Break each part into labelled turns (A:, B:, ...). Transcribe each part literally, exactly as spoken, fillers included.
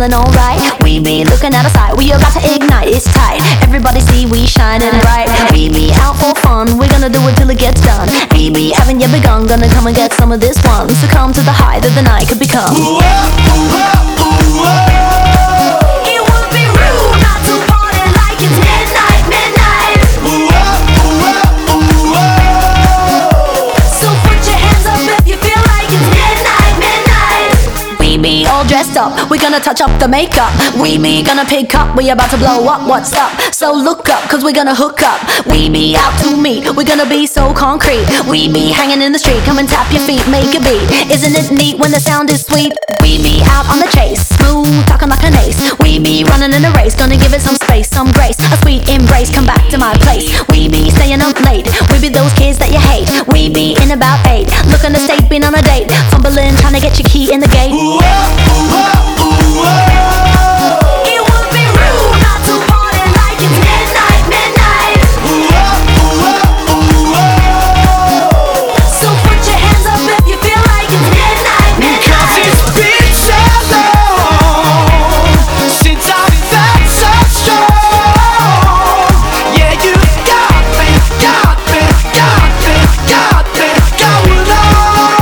A: feeling alright. We be looking at a sight, we about to ignite, it's tight. Everybody see we shining bright. We be out for fun, we're gonna do it till it gets done. We be haven't yet begun, gonna come and get some of this one. Succumb to the high that the night could become.
B: Ooh, oh, ooh, oh, ooh, oh.
A: It would be rude not to party like it's midnight, midnight.
B: Ooh, oh, ooh, oh, ooh, oh.
A: So put your hands up if you feel like it's midnight, midnight. We be all dressed up, we gonna touch up the makeup. We be gonna pick up, we about to blow up, what's up? So look up, cause we gonna hook up. We be out to meet, we gonna be so concrete. We be hanging in the street, come and tap your feet, make a beat. Isn't it neat when the sound is sweet? We be out on the chase, smooth, talking like an ace. We be running in a race, gonna give it some space, some grace. A sweet embrace, come back to my place. We be staying up late, we be those kids that you hate. We be in about eight, looking to state, been on a date. Fumbling, trying to get your key in the gate.
B: Ooh, oh, ooh, oh, ooh, oh.
A: It would be rude not to party like it's midnight, midnight.
B: Ooh, oh, ooh, oh, ooh, oh.
A: So put your hands up if you feel like it's midnight,
B: Cause
A: midnight.
B: it's been so long since I felt so strong. Yeah, you got me, got me, got me, got me going on.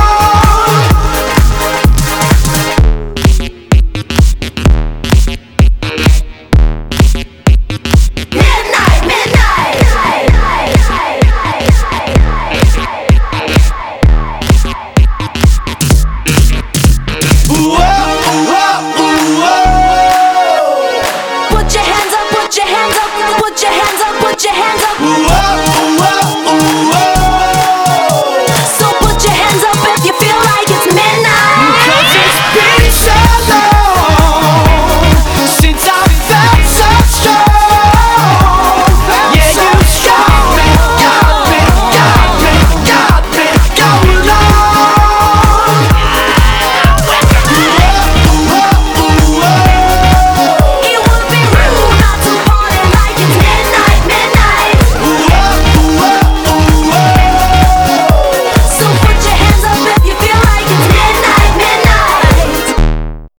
A: Midnight, midnight.
B: Ooh, oh, ooh, oh, ooh, oh.
A: Put your hands up, put your hands up, put your hands up.